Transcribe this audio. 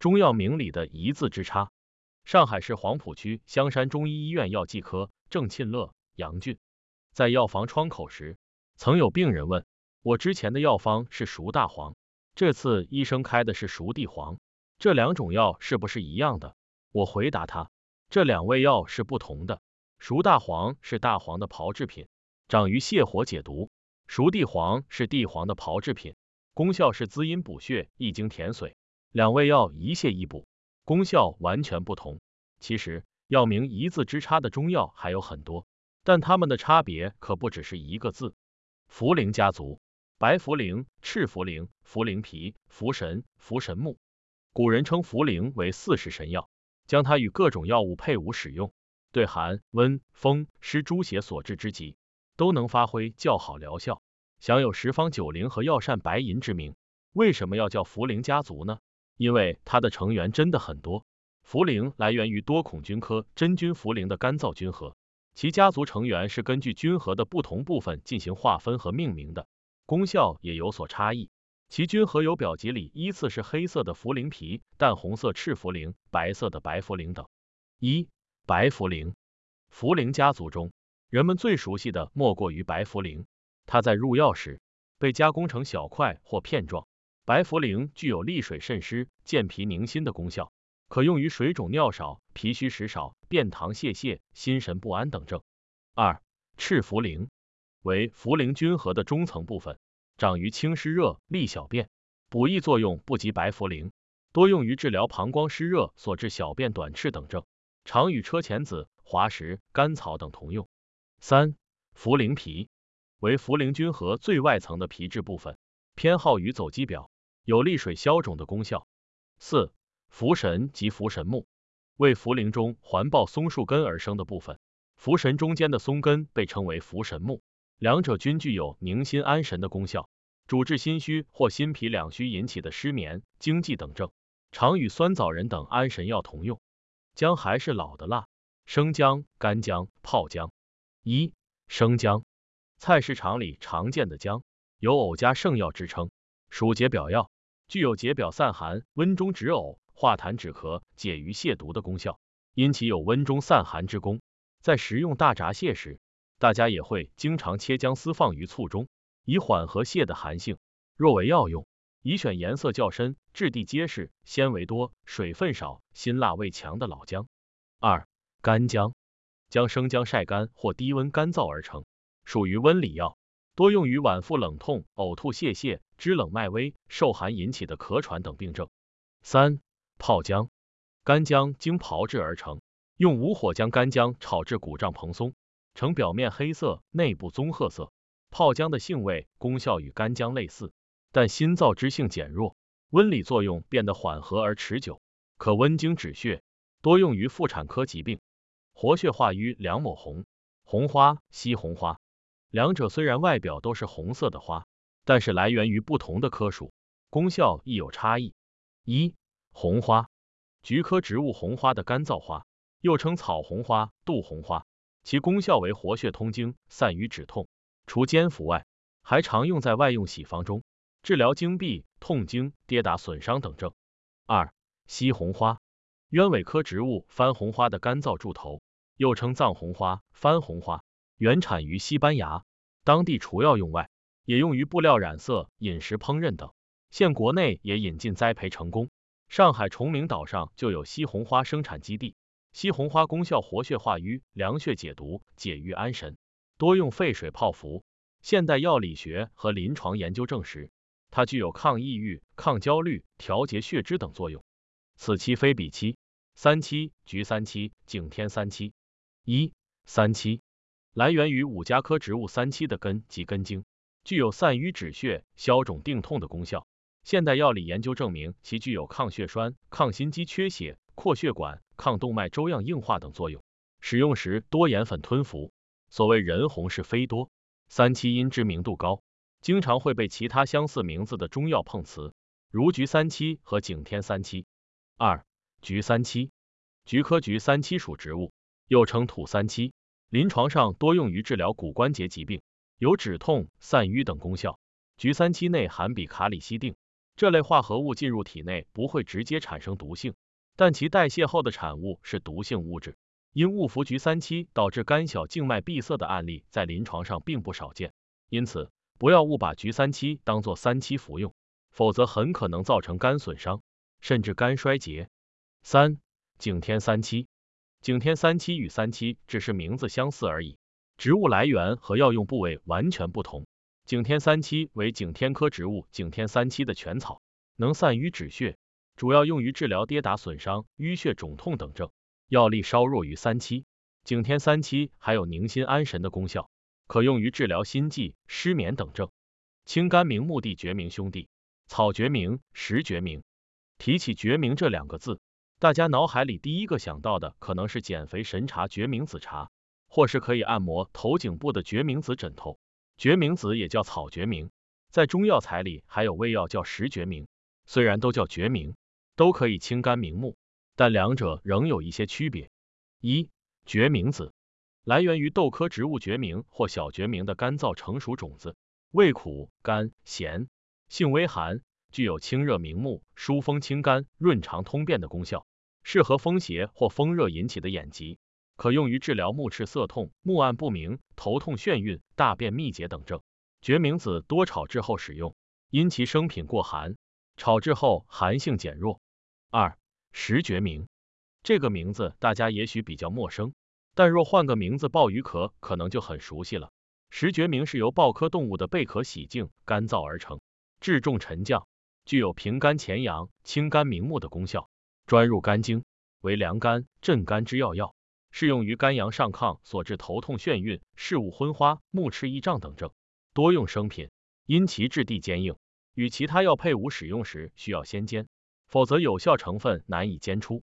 中药名里的一字之差。上海市黄浦区香山中医医院药剂科郑沁乐、杨俊在药房窗口时，曾有病人问，我之前的药方是熟大黄，这次医生开的是熟地黄，这两种药是不是一样的？我回答他，这两味药是不同的。熟大黄是大黄的炮制品，长于泻火解毒；熟地黄是地黄的炮制品，功效是滋阴补血、益精填髓。两味药一泻一补，功效完全不同。其实药名一字之差的中药还有很多，但它们的差别可不只是一个字。茯苓家族：白茯苓、赤茯苓、茯苓皮、茯神、茯神木。古人称茯苓为四时神药，将它与各种药物配伍使用，对寒、温、风、湿、诸邪所致之疾，都能发挥较好疗效，享有十方九灵和药膳白银之名。为什么要叫茯苓家族呢？因为它的成员真的很多。茯苓来源于多孔菌科真菌茯苓的干燥菌核，其家族成员是根据菌核的不同部分进行划分和命名的，功效也有所差异。其菌核有表集里依次是黑色的茯苓皮、淡红色赤茯苓、白色的白茯苓等。白茯苓。茯苓家族中，人们最熟悉的莫过于白茯苓，它在入药时被加工成小块或片状。白茯苓具有利水渗湿、健脾宁心的功效，可用于水肿尿少、脾虚食少、便溏泄、心神不安等症。赤茯苓为茯苓菌核的中层部分，长于清湿热、利小便，补益作用不及白茯苓，多用于治疗膀胱湿热所致小便短赤等症，常与车前子、滑石、甘草等同用。茯苓皮为茯苓菌核最外层的皮质部分，偏好于走肌表，有利水消肿的功效。茯神及茯神木为茯苓中环抱松树根而生的部分，茯神中间的松根被称为茯神木，两者均具有宁心安神的功效，主治心虚或心脾两虚引起的失眠、惊悸等症，常与酸枣仁等安神药同用。姜还是老的辣。生姜、干姜、泡姜。生姜，菜市场里常见的姜，有藕家圣药之称，属解表药，具有解表散寒、温中止呕、化痰止咳、解郁泻毒的功效，因其有温中散寒之功。在食用大闸蟹时，大家也会经常切姜丝放于醋中，以缓和蟹的寒性。若为药用，宜选颜色较深、质地结实、纤维多、水分少、辛辣味强的老姜。干姜，将生姜晒干或低温干燥而成，属于温里药，多用于脘腹冷痛、呕吐泄、肢冷脉微、受寒引起的咳喘等病症。泡姜，干姜经炮制而成，用无火将干姜炒至鼓胀蓬松，呈表面黑色、内部棕褐色。泡姜的性味、功效与干姜类似，但辛燥之性减弱，温里作用变得缓和而持久，可温经止血，多用于妇产科疾病。活血化瘀两抹红，红花、西红花，两者虽然外表都是红色的花，但是来源于不同的科属，功效亦有差异。红花，菊科植物红花的干燥花，又称草红花、杜红花，其功效为活血通经、散瘀止痛。除煎服外，还常用在外用洗方中，治疗经闭、痛经、跌打损伤等症。西红花，鸢尾科植物番红花的干燥柱头，又称藏红花、番红花，原产于西班牙，当地除药用外，也用于布料染色、饮食烹饪等。现国内也引进栽培成功，上海崇明岛上就有西红花生产基地。西红花功效活血化瘀、凉血解毒、解郁安神，多用沸水泡服。现代药理学和临床研究证实，它具有抗抑郁、抗焦虑、调节血脂等作用。此期非彼期。菊三七、景天三七。三七来源于五加科植物三七的根及根茎，具有散瘀止血、消肿定痛的功效。现代药理研究证明，其具有抗血栓、抗心肌缺血、扩血管、抗动脉粥样硬化等作用。使用时多研粉吞服。所谓人红是非多，三七因知名度高，经常会被其他相似名字的中药碰瓷，如菊三七和景天三七。菊三七，菊科菊三七属植物，又称土三七，临床上多用于治疗骨关节疾病，有止痛、散瘀等功效。菊三七内含比卡里西定， 这类化合物进入体内不会直接产生毒性，但其代谢后的产物是毒性物质。因误服菊三七导致肝小静脉闭塞的案例在临床上并不少见，因此不要误把菊三七当作三七服用，否则很可能造成肝损伤，甚至肝衰竭。3. 景天三七。景天三七与三七只是名字相似而已，植物来源和药用部位完全不同。景天三七为景天科植物景天三七的全草，能散瘀止血，主要用于治疗跌打损伤、淤血肿痛等症，药力稍弱于三七。景天三七还有宁心安神的功效，可用于治疗心悸、失眠等症。清肝明目地决明兄弟，草决明，食决明。提起决明这2个字，大家脑海里第一个想到的可能是减肥神茶决明子茶，或是可以按摩头颈部的决明子枕头。决明子也叫草决明，在中药材里还有味药叫食决明。虽然都叫决明，都可以清肝明目，但两者仍有一些区别。1. 决明子来源于豆科植物决明或小决明的干燥成熟种子，味苦、甘、咸，性微寒，具有清热明目、疏风清肝、润肠通便的功效，适合风邪或风热引起的眼疾，可用于治疗目赤涩痛、目暗不明、头痛眩晕、大便秘结等症。决明子多炒制后使用，因其生品过寒，炒制后寒性减弱。2. 食决明这个名字大家也许比较陌生，但若换个名字鲍鱼壳可能就很熟悉了。食决明是由鲍科动物的贝壳洗净、干燥而成，质重沉降，具有平肝潜阳、清肝明目的功效，专入肝经，为凉肝、镇肝之要药，适用于肝阳上亢所致头痛眩晕、视物昏花、目赤翳胀等症，多用生品，因其质地坚硬，与其他药配伍使用时需要先煎，否则有效成分难以煎出。